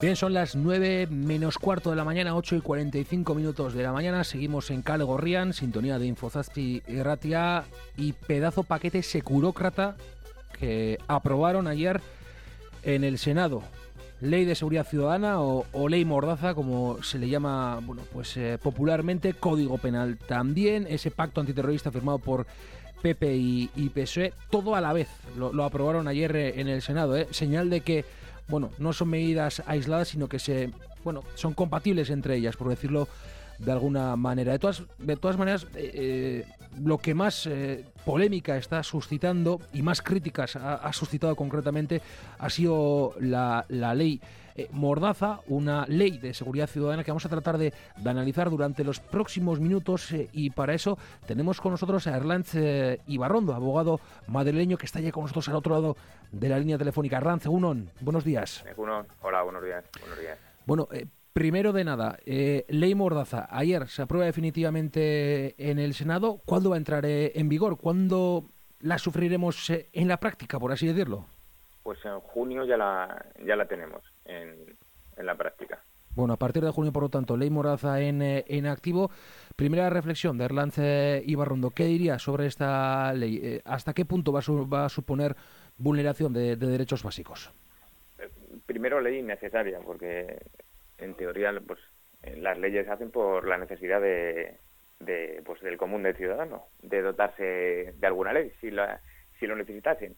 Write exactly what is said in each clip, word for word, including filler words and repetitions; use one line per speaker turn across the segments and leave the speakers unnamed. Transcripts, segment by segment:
Bien, son las nueve menos cuarto de la mañana, ocho y cuarenta y cinco minutos de la mañana. Seguimos en Kale Gorrian, sintonía de Infozazpi y Ratia, y pedazo paquete securócrata que aprobaron ayer en el Senado. Ley de Seguridad Ciudadana o, o Ley Mordaza, como se le llama, bueno, pues eh, popularmente, Código Penal también, ese pacto antiterrorista firmado por P P y, y P S O E, todo a la vez. Lo, lo aprobaron ayer eh, en el Senado, ¿eh? Señal de que, bueno, no son medidas aisladas, sino que se, bueno, son compatibles entre ellas, por decirlo de alguna manera. De todas, de todas maneras, eh, lo que más eh, polémica está suscitando y más críticas ha, ha suscitado concretamente ha sido la, la ley eh, Mordaza, una ley de seguridad ciudadana que vamos a tratar de, de analizar durante los próximos minutos, eh, y para eso tenemos con nosotros a Erlantz eh, Ibarrondo, abogado madrileño, que está ya con nosotros al otro lado de la línea telefónica. Erlantz, Egunon, buenos días.
Egunon, hola, buenos días. Buenos días.
Bueno, eh, primero de nada, eh, Ley Mordaza, ayer se aprueba definitivamente en el Senado. ¿Cuándo va a entrar eh, en vigor? ¿Cuándo la sufriremos eh, en la práctica, por así decirlo?
Pues en junio ya la ya la tenemos en, en la práctica.
Bueno, a partir de junio, por lo tanto, Ley Mordaza en, eh, en activo. Primera reflexión de Erlantz eh, Ibarrondo, ¿qué diría sobre esta ley? Eh, ¿Hasta qué punto va a, su, va a suponer vulneración de, de derechos básicos?
Eh, primero, ley innecesaria, porque en teoría pues las leyes se hacen por la necesidad de, de pues del común del ciudadano, de dotarse de alguna ley, si, la, si lo necesitasen.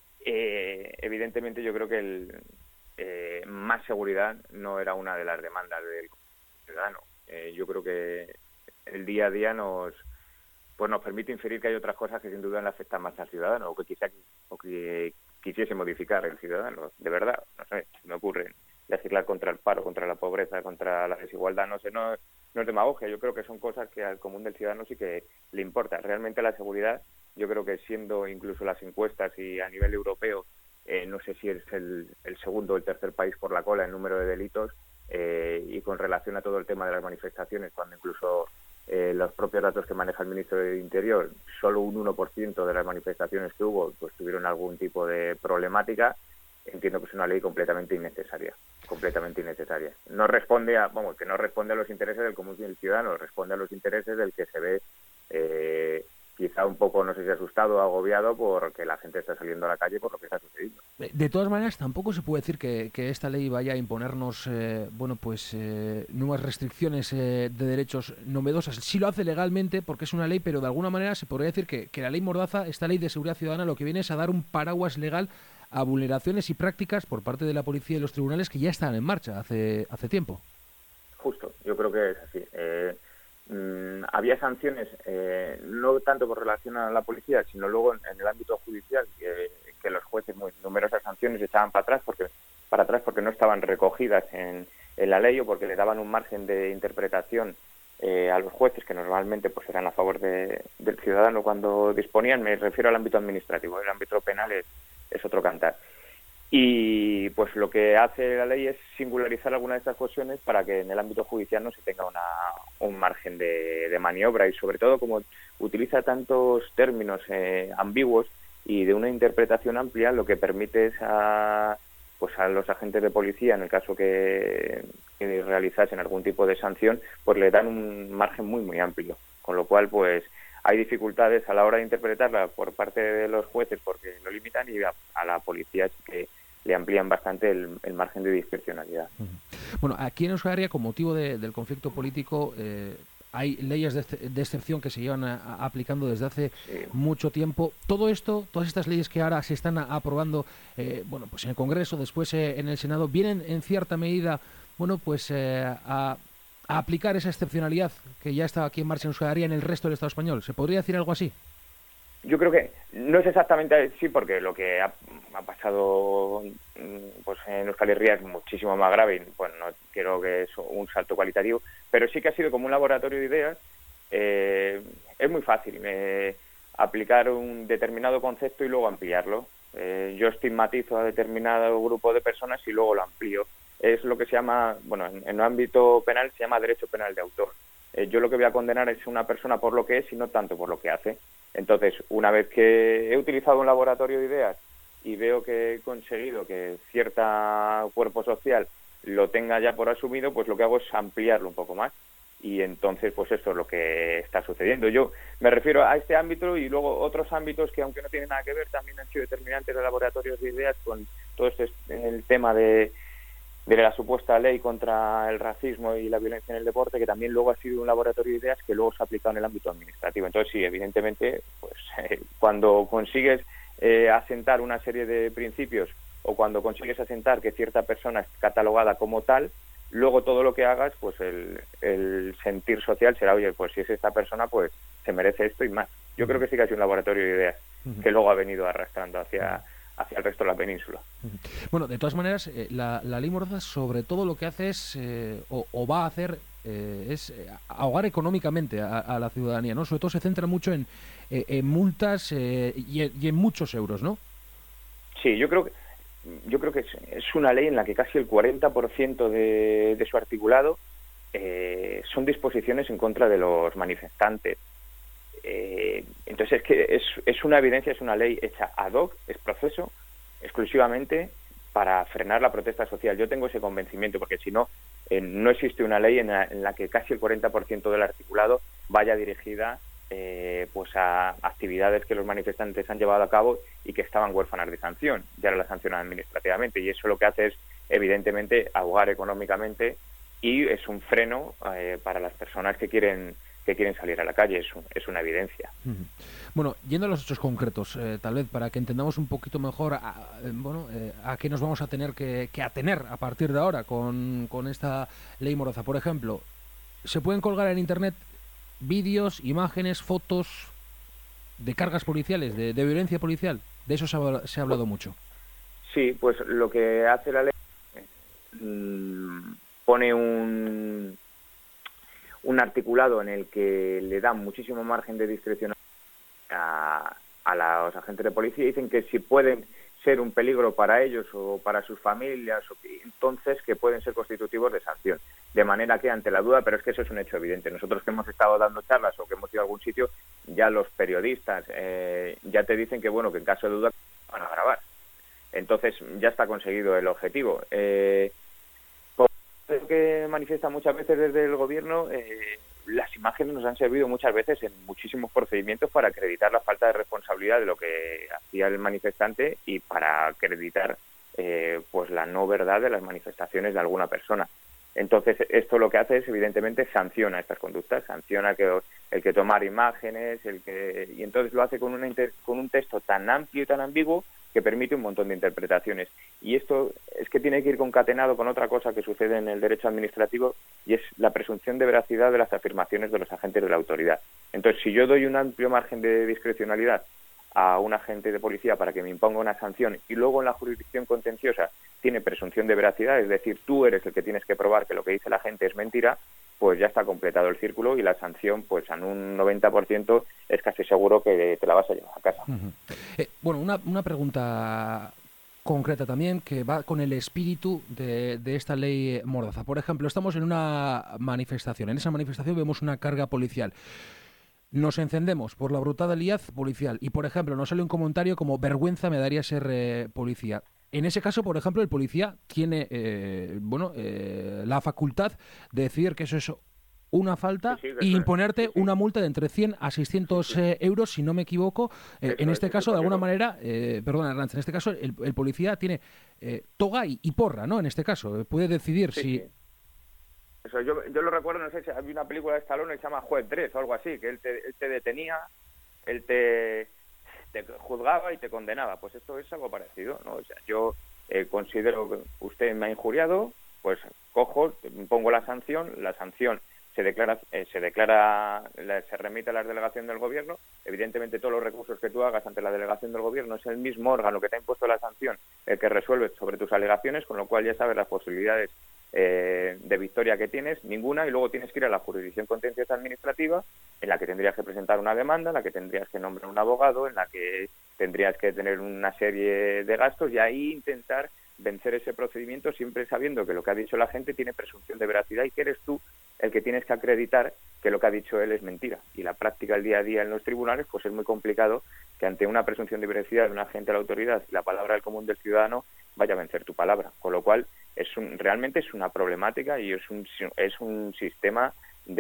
Eh, evidentemente yo creo que el, eh, más seguridad no era una de las demandas del ciudadano. Eh, yo creo que el día a día nos pues nos permite inferir que hay otras cosas que sin duda le afectan más al ciudadano, o que quizá o que quisiese modificar el ciudadano, de verdad, no sé, me ocurre legislar contra el paro, contra la pobreza, contra la desigualdad, no sé, no, no es demagogia. Yo creo que son cosas que al común del ciudadano sí que le importa. Realmente la seguridad, yo creo que siendo incluso las encuestas y a nivel europeo, eh, no sé si es el, el segundo o el tercer país por la cola en número de delitos, eh, y con relación a todo el tema de las manifestaciones, cuando incluso eh, los propios datos que maneja el ministro del Interior, solo un uno por ciento de las manifestaciones que hubo pues tuvieron algún tipo de problemática. Entiendo que es una ley completamente innecesaria, completamente innecesaria. No responde a, vamos, que no responde a los intereses del común del ciudadano, responde a los intereses del que se ve eh, quizá un poco, no sé si asustado o agobiado porque la gente está saliendo a la calle por lo que está sucediendo.
De todas maneras, tampoco se puede decir que, que esta ley vaya a imponernos, eh, bueno, pues eh, nuevas restricciones eh, de derechos novedosas. Sí lo hace legalmente porque es una ley, pero de alguna manera se podría decir que, que la ley Mordaza, esta ley de seguridad ciudadana, lo que viene es a dar un paraguas legal a vulneraciones y prácticas por parte de la policía y los tribunales que ya están en marcha hace hace tiempo.
Justo, yo creo que es así. Eh, mmm, había sanciones, eh, no tanto con relación a la policía, sino luego en, en el ámbito judicial, que, que los jueces, muy numerosas sanciones echaban para atrás porque para atrás porque no estaban recogidas en, en la ley o porque le daban un margen de interpretación eh, a los jueces que normalmente pues eran a favor de, del ciudadano cuando disponían. Me refiero al ámbito administrativo, el ámbito penal es es otro cantar. Y pues lo que hace la ley es singularizar algunas de estas cuestiones para que en el ámbito judicial no se tenga una, un margen de, de maniobra, y sobre todo como utiliza tantos términos eh, ambiguos y de una interpretación amplia, lo que permite es a, pues a los agentes de policía, en el caso que, que realizasen algún tipo de sanción, pues le dan un margen muy muy amplio, con lo cual pues hay dificultades a la hora de interpretarla por parte de los jueces porque lo limitan, y a, a la policía es que le amplían bastante el, el margen de discrecionalidad.
Bueno, aquí en Euskal Herria, con motivo de, del conflicto político, eh, hay leyes de, de excepción que se llevan a, a, aplicando desde hace sí. mucho tiempo. Todo esto, todas estas leyes que ahora se están a, aprobando, eh, bueno, pues en el Congreso, después eh, en el Senado, vienen en cierta medida, bueno, pues eh, a a aplicar esa excepcionalidad que ya está aquí en marcha en Euskal Herria en el resto del Estado español. ¿Se podría decir algo así?
Yo creo que no es exactamente así, porque lo que ha, ha pasado pues en Euskal Herria es muchísimo más grave, y bueno, no quiero que es un salto cualitativo, pero sí que ha sido como un laboratorio de ideas. Eh, es muy fácil eh, aplicar un determinado concepto y luego ampliarlo. Eh, yo estigmatizo a determinado grupo de personas y luego lo amplío. Es lo que se llama, bueno, en, en el ámbito penal se llama derecho penal de autor. Eh, yo lo que voy a condenar es una persona por lo que es y no tanto por lo que hace. Entonces, una vez que he utilizado un laboratorio de ideas y veo que he conseguido que cierto cuerpo social lo tenga ya por asumido, pues lo que hago es ampliarlo un poco más. Y entonces, pues esto es lo que está sucediendo. Yo me refiero a este ámbito y luego otros ámbitos que, aunque no tienen nada que ver, también han sido determinantes de laboratorios de ideas con todo este el tema de, de la supuesta ley contra el racismo y la violencia en el deporte, que también luego ha sido un laboratorio de ideas que luego se ha aplicado en el ámbito administrativo. Entonces, sí, evidentemente, pues eh, cuando consigues eh, asentar una serie de principios o cuando consigues asentar que cierta persona es catalogada como tal, luego todo lo que hagas, pues el, el sentir social será, oye, pues si es esta persona, pues se merece esto y más. Yo creo que sí que ha sido un laboratorio de ideas que luego ha venido arrastrando hacia, hacia el resto de la península.
Bueno, de todas maneras, eh, la, la ley Mordaza sobre todo lo que hace es, eh, o, o va a hacer, eh, es ahogar económicamente a, a la ciudadanía, ¿no? Sobre todo se centra mucho en, eh, en multas eh, y, en, y en muchos euros, ¿no?
Sí, yo creo que Yo creo que es, es una ley en la que casi el cuarenta por ciento de, de su articulado eh, son disposiciones en contra de los manifestantes. Eh, entonces es que es, es una evidencia, es una ley hecha ad hoc, es proceso exclusivamente para frenar la protesta social. Yo tengo ese convencimiento, porque si no, eh, no existe una ley en la, en la que casi el cuarenta por ciento del articulado vaya dirigida Eh, pues a actividades que los manifestantes han llevado a cabo y que estaban huérfanas de sanción, ya ahora las sancionan administrativamente, y eso lo que hace es evidentemente ahogar económicamente y es un freno eh, para las personas que quieren que quieren salir a la calle, es, un, es una evidencia.
Uh-huh. Bueno, yendo a los hechos concretos, eh, tal vez para que entendamos un poquito mejor a, eh, bueno, eh, a qué nos vamos a tener que, que atener a partir de ahora con, con esta ley Mordaza. Por ejemplo, se pueden colgar en internet vídeos, imágenes, fotos de cargas policiales, de, de violencia policial. De eso se ha, se ha hablado mucho.
Sí, pues lo que hace la ley mmm, pone un un articulado en el que le dan muchísimo margen de discreción a, a los agentes de policía. Dicen que si pueden ser un peligro para ellos o para sus familias, o que, entonces que pueden ser constitutivos de sanción. De manera que, ante la duda, pero es que eso es un hecho evidente. Nosotros que hemos estado dando charlas o que hemos ido a algún sitio, ya los periodistas eh, ya te dicen que, bueno, que en caso de duda van a grabar. Entonces ya está conseguido el objetivo. Eh, por lo que manifiesta muchas veces desde el gobierno, eh, las imágenes nos han servido muchas veces en muchísimos procedimientos para acreditar la falta de responsabilidad de lo que hacía el manifestante y para acreditar eh, pues la no verdad de las manifestaciones de alguna persona. Entonces, esto lo que hace es, evidentemente, sanciona estas conductas, sanciona que el que tomar imágenes, el que y entonces lo hace con, una inter, con un texto tan amplio y tan ambiguo que permite un montón de interpretaciones. Y esto es que tiene que ir concatenado con otra cosa que sucede en el derecho administrativo, y es la presunción de veracidad de las afirmaciones de los agentes de la autoridad. Entonces, si yo doy un amplio margen de discrecionalidad a un agente de policía para que me imponga una sanción y luego en la jurisdicción contenciosa tiene presunción de veracidad, es decir, tú eres el que tienes que probar que lo que dice la gente es mentira, pues ya está completado el círculo y la sanción, pues en un noventa por ciento es casi seguro que te la vas a llevar a casa.
Uh-huh. Eh, bueno, una, una pregunta concreta también que va con el espíritu de, de esta ley Mordaza. Por ejemplo, estamos en una manifestación. En esa manifestación vemos una carga policial. Nos encendemos por la brutalidad policial y, por ejemplo, nos sale un comentario como vergüenza me daría ser eh, policía. En ese caso, por ejemplo, el policía tiene eh, bueno eh, la facultad de decir que eso es una falta
sí, sí,
y imponerte
sí, sí.
una multa de entre cien a seiscientos eh, euros, si no me equivoco. Eh, en este es, caso, de alguna manera, eh, perdona, Arnatz, en este caso el, el policía tiene eh, toga y, y porra, ¿no? En este caso, puede decidir
sí,
si...
Sí. Eso, yo, yo lo recuerdo, no sé si había una película de Stallone que se llama Juez tres o algo así, que él te, él te detenía, él te, te juzgaba y te condenaba. Pues esto es algo parecido, ¿no? O sea, yo eh, considero que usted me ha injuriado, pues cojo, pongo la sanción, la sanción se declara, eh, se declara, la, se remite a la delegación del gobierno. Evidentemente todos los recursos que tú hagas ante la delegación del gobierno es el mismo órgano que te ha impuesto la sanción el que resuelve sobre tus alegaciones, con lo cual ya sabes las posibilidades Eh, de victoria que tienes, ninguna, y luego tienes que ir a la jurisdicción contenciosa administrativa, en la que tendrías que presentar una demanda, en la que tendrías que nombrar un abogado, en la que tendrías que tener una serie de gastos, y ahí intentar vencer ese procedimiento, siempre sabiendo que lo que ha dicho la gente tiene presunción de veracidad y que eres tú el que tienes que acreditar que lo que ha dicho él es mentira. Y la práctica el día a día en los tribunales, pues es muy complicado que ante una presunción de veracidad de un agente de la autoridad y la palabra del común del ciudadano vaya a vencer tu palabra. Con lo cual, es un, realmente es una problemática y es un, es un sistema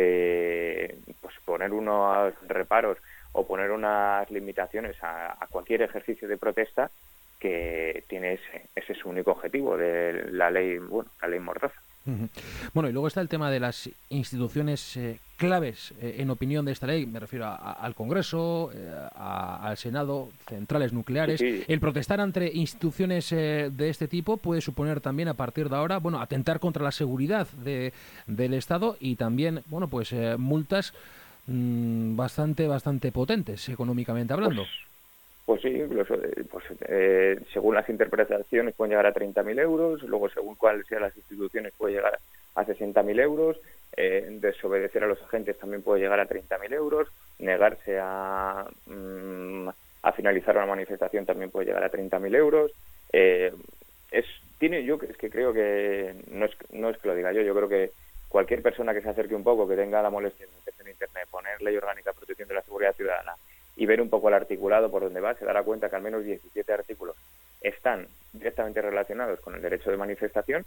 de pues, poner unos reparos o poner unas limitaciones a, a cualquier ejercicio de protesta que tiene ese, ese es su único objetivo de la ley, bueno, la ley Mordaza.
Uh-huh. Bueno, y luego está el tema de las instituciones eh, claves eh, en opinión de esta ley. Me refiero a, a, al Congreso, eh, a, al Senado, centrales nucleares.
Sí, sí.
El protestar ante instituciones eh, de este tipo puede suponer también a partir de ahora, bueno, atentar contra la seguridad de, del Estado y también, bueno, pues eh, multas mmm, bastante, bastante potentes económicamente hablando.
Pues... Pues sí, incluso pues, eh, según las interpretaciones pueden llegar a treinta mil euros, luego según cuáles sean las instituciones puede llegar a sesenta mil euros, eh, desobedecer a los agentes también puede llegar a treinta mil euros, negarse a, mm, a finalizar una manifestación también puede llegar a treinta mil euros. Eh, es tiene yo es que creo que no es no es que lo diga yo, yo creo que cualquier persona que se acerque un poco, que tenga la molestia de meterse en internet, poner ley orgánica de protección de la seguridad ciudadana y ver un poco el articulado por donde va, se dará cuenta que al menos diecisiete artículos están directamente relacionados con el derecho de manifestación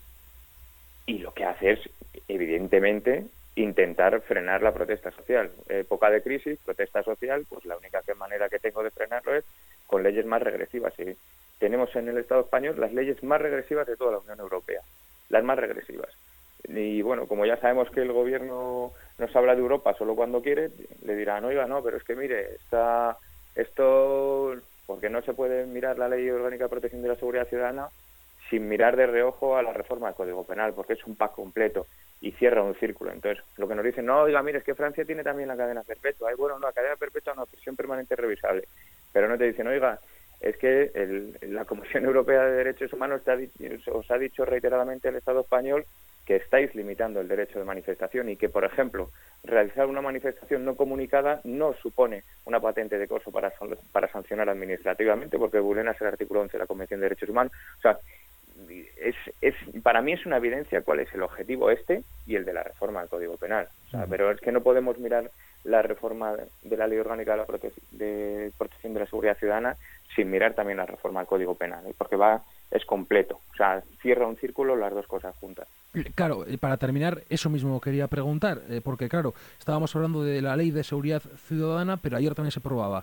y lo que hace es, evidentemente, intentar frenar la protesta social. Época de crisis, protesta social, pues la única manera que tengo de frenarlo es con leyes más regresivas. Y tenemos en el Estado español las leyes más regresivas de toda la Unión Europea, las más regresivas. Y bueno, como ya sabemos que el gobierno nos habla de Europa solo cuando quiere, le dirán, oiga, no, pero es que mire, está, esto, porque no se puede mirar la Ley Orgánica de Protección de la Seguridad Ciudadana sin mirar de reojo a la reforma del Código Penal, porque es un pack completo y cierra un círculo. Entonces, lo que nos dicen, no, oiga, mire, es que Francia tiene también la cadena perpetua. Ay, bueno, no, la cadena perpetua no, prisión permanente revisable. Pero no te dicen, oiga, es que el, la Comisión Europea de Derechos Humanos te ha dicho, os ha dicho reiteradamente el Estado español que estáis limitando el derecho de manifestación y que, por ejemplo, realizar una manifestación no comunicada no supone una patente de corso para, para sancionar administrativamente, porque vulnera el artículo once de la Convención de Derechos Humanos. O sea, es, es para mí es una evidencia cuál es el objetivo este y el de la reforma del Código Penal. O sea, pero es que no podemos mirar la reforma de la Ley Orgánica de, la prote de Protección de la Seguridad Ciudadana sin mirar también la reforma del Código Penal, porque va es completo, o sea, cierra un círculo las dos cosas juntas.
Claro, para terminar, eso mismo quería preguntar, eh, porque claro, estábamos hablando de la Ley de Seguridad Ciudadana, pero ayer también se aprobaba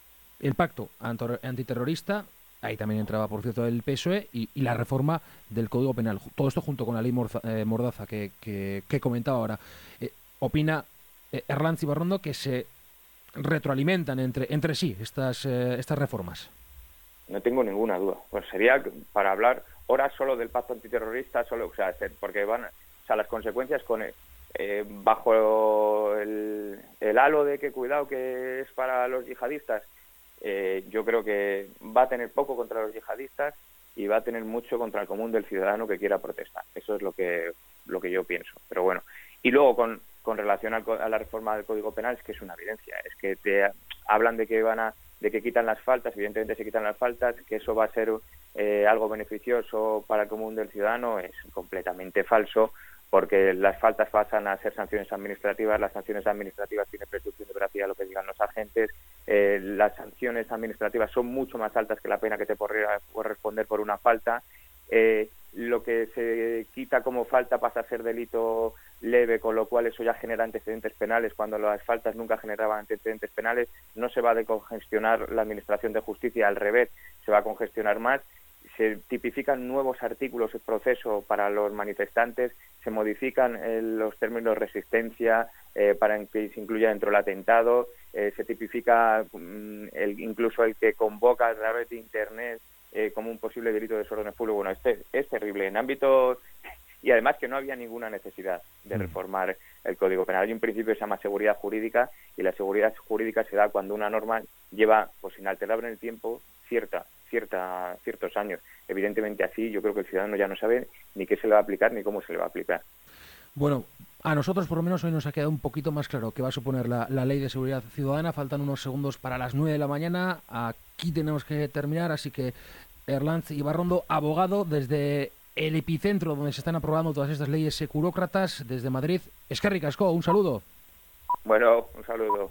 el pacto antiterrorista, ahí también entraba, por cierto, el P S O E, y, y la reforma del Código Penal. Todo esto junto con la Ley Morza, eh, Mordaza que, que, que comentaba ahora. Eh, opina eh, Herlantz y Barrondo que se retroalimentan entre, entre sí estas, eh, estas reformas.
No tengo ninguna duda. Pues sería para hablar horas solo del pacto antiterrorista, solo, o sea, porque van, o sea, las consecuencias con eh, bajo el, el halo de que cuidado que es para los yihadistas, eh, yo creo que va a tener poco contra los yihadistas y va a tener mucho contra el común del ciudadano que quiera protestar. Eso es lo que lo que yo pienso. Pero bueno, y luego con con relación al, a la reforma del Código Penal es que es una evidencia, es que te hablan de que van a de que quitan las faltas, evidentemente se quitan las faltas, que eso va a ser eh, algo beneficioso para el común del ciudadano, es completamente falso, porque las faltas pasan a ser sanciones administrativas, las sanciones administrativas tienen presunción de veracidad, lo que digan los agentes, eh, las sanciones administrativas son mucho más altas que la pena que te podría corresponder por una falta, eh, lo que se quita como falta pasa a ser delito leve, con lo cual eso ya genera antecedentes penales, cuando las faltas nunca generaban antecedentes penales, no se va a decongestionar la administración de justicia, al revés, se va a congestionar más, se tipifican nuevos artículos de proceso para los manifestantes, se modifican eh, los términos de resistencia eh, para que se incluya dentro el atentado, eh, se tipifica mm, el, incluso el que convoca a través de Internet eh, como un posible delito de desorden público. Bueno, este es terrible en ámbitos... Y además que no había ninguna necesidad de reformar el Código Penal. Hay un principio que se llama seguridad jurídica y la seguridad jurídica se da cuando una norma lleva, pues inalterable en el tiempo, cierta, cierta, ciertos años. Evidentemente así yo creo que el ciudadano ya no sabe ni qué se le va a aplicar ni cómo se le va a aplicar.
Bueno, a nosotros por lo menos hoy nos ha quedado un poquito más claro qué va a suponer la, la Ley de Seguridad Ciudadana. Faltan unos segundos para las nueve de la mañana. Aquí tenemos que terminar, así que Herlantz y Barrondo, abogado desde el epicentro donde se están aprobando todas estas leyes securócratas, desde Madrid. Eskerrik asko, un saludo.
Bueno, un saludo.